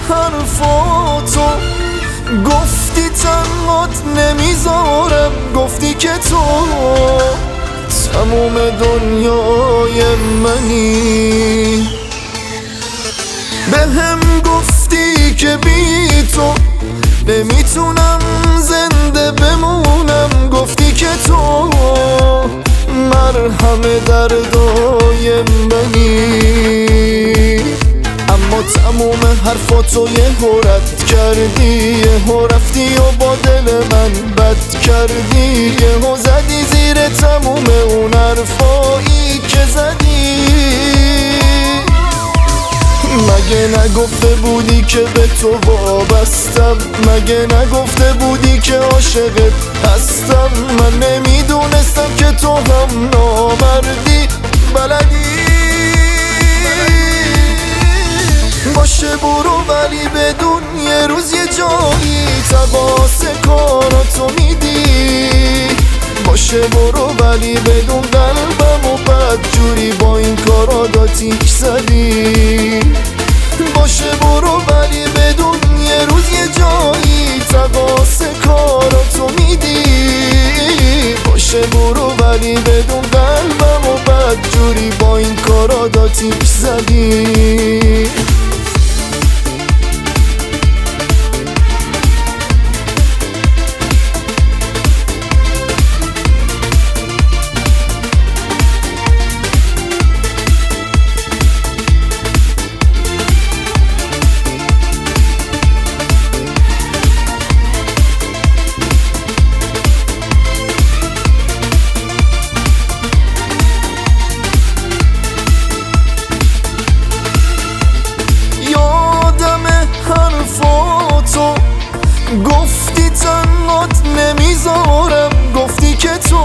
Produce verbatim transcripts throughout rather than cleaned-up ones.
حرفاتو، گفتی تنهات نمیذارم، گفتی که تو تموم دنیای منی. به هم گفتی که بی تو نمیتونم زنده بمونم، گفتی که تو مرهم دردای منی. اما تموم حرفاتو یهو رد کردی، یهو رفتی و با دل من بد کردی، یهو زدی زیر تموم اون حرفایی که زدی. مگه نگفته بودی که به تو وابستم؟ مگه نگفته بودی که عاشقت هستم؟ من نمیدونستم که تو هم نامردی بلدی. باشه برو ولی بدون یه روز یه جایی تباس کاراتو میدی. باشه برو ولی بدون قلبم و بدجوری با این کارا آتیش زدی. باشه برو ولی بدون یه روز یه جایی تقاس کاراتو میدی. باشه برو ولی بدون قلبم و بدجوری با این کارا آتیش زدی. حرفاتو، گفتی تنهات نمیذارم، گفتی که تو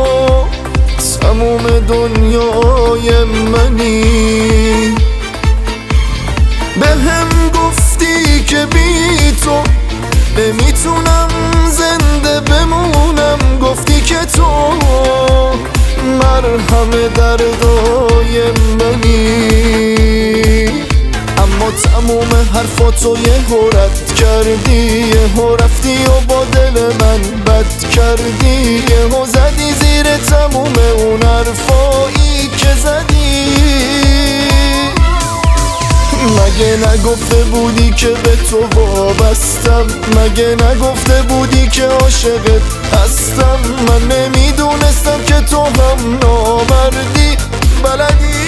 تموم دنیای منی. به هم گفتی که بی تو نمیتونم زنده بمونم، گفتی که تو مرهم دردای منی. اما تموم حرفاتو یهو رد کردی، یهو رفتی و با دل من بد کردی، یهو زدی زیر تموم اون حرفایی که زدی. مگه نگفته بودی که به تو وابستم؟ مگه نگفته بودی که عاشقت هستم؟ من نمیدونستم که تو هم نامردی بلدی.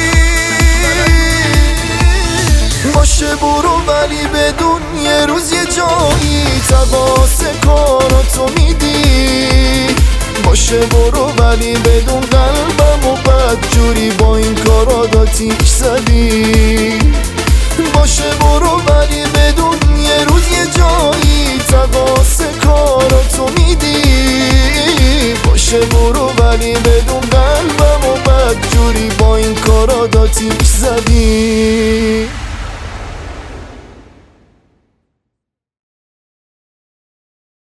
باشه برو ولی بدون یه روز یه جایی تقاس کاراتو میدی. باشه برو ولی بدون قلبم و بدجوری با این کارا آتیش زدی. باشه برو ولی بدون یه روز یه جایی تقاس کاراتو میدی. باشه برو ولی بدون قلبم و بدجوری با این کارا آتیش زدی.